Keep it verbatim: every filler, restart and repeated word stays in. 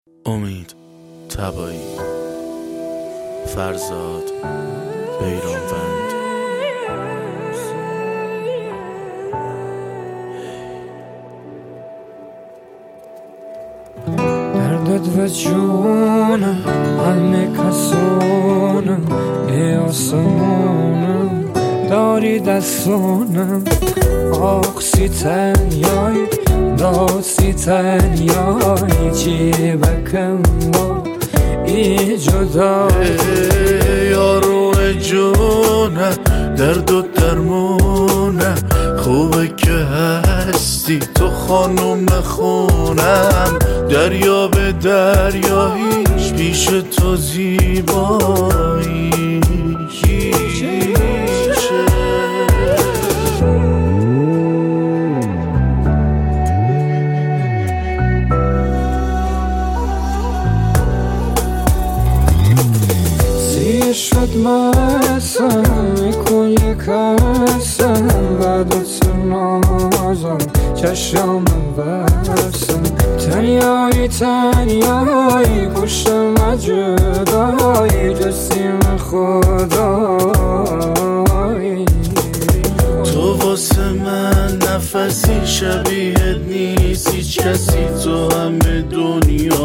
امید طبایی، فرزاد بیرانوند. دردت و جونم همه کسانم ای آسمانم داری دستانم آخ سی تنیای داد سی تنیای چی بکن با ای جدای یارو جونه درد و درمونه خوبه که هستی تو خانم خونم دریا به دریاییش پیش تو زیبایی شد مسم میکن یک حسم بعدت نازم چشم بسم تنیایی تنیایی کشتم جدایی جسیم خدایی تو واسه من نفسی شبیه نیست هیچ کسی تو همه دنیا